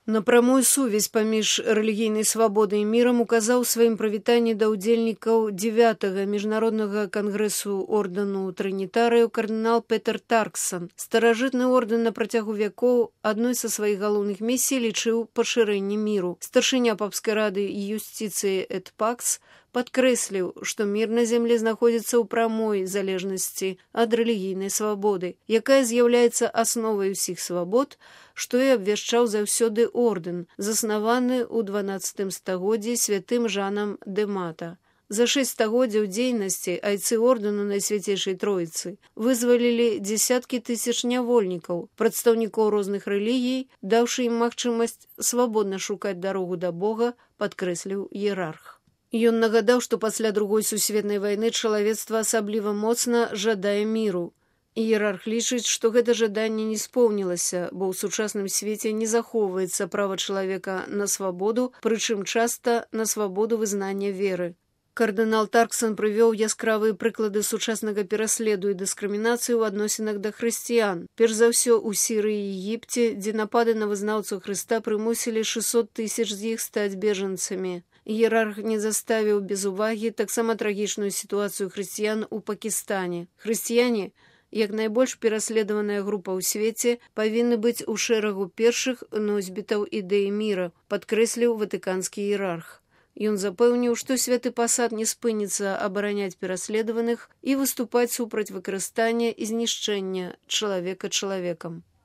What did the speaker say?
На прамую сувязь паміж рэлігійнай свабодай і мірам указаў сваім прывітанні да ўдзельнікаў 9-га міжнароднага кангрэсу ордэну трынітарыяў кардынал Петер Тарксон. Старажытны ордэн на працягу вякоў адной са сваіх галоўных місій лічыў пашырэнне міру. Старшыня папскай рады і юстыцыі эт Пакс падкрэсліў, што мір на зямлі знаходзіцца ў прамой залежнасці ад рэлігійнай свабоды, якая з'яўляецца асновай усіх свабод, што і абвяшчаў заўсёды ордэн, заснаваны ў 12 стагоддзі святым Жанам дэ Мата. За 6 стагоддзяў дзейнасці айцы ордэну Найсвяцейшай Троіцы вызвалілі дзесяткі тысяч нявольнікаў, прадстаўнікоў розных рэлігій, даўшы ім магчымасць свабодна шукаць дарогу да Бога, падкрэсліў іерарх. Ён нагадаў, што пасля Другой сусветнай вайны чалавецтва асабліва моцна жадае міру. Іерарх лічыць, што гэта жаданне не споўнілася, бо ў сучасным свеце не захоўваецца права чалавека на свабоду, прычым часта на свабоду вызнання веры. Кардынал Тарксон прывёў яскравыя прыклады сучаснага пераследу і дыскрымінацыі ў адносінах да хрысціян. Перш за ўсё ў Сірыі і Егіпце, дзе напады на вызнаўцаў Хрыста прымусілі 600 тысяч з іх стаць бежанцамі. Іерарх не заставіў без увагі таксама трагічную сітуацыю хрысціян у Пакістане. Хрысціяне, як найбольш пераследаваная група ў свеце, павінны быць у шэрагу першых носьбітаў ідэі міра, падкрэсліў ватыканскі іерарх. Ён запэўніў, што святы пасад не спыніцца абараняць пераследаваных і выступаць супраць выкарыстання і знішчэння чалавека чалавекам.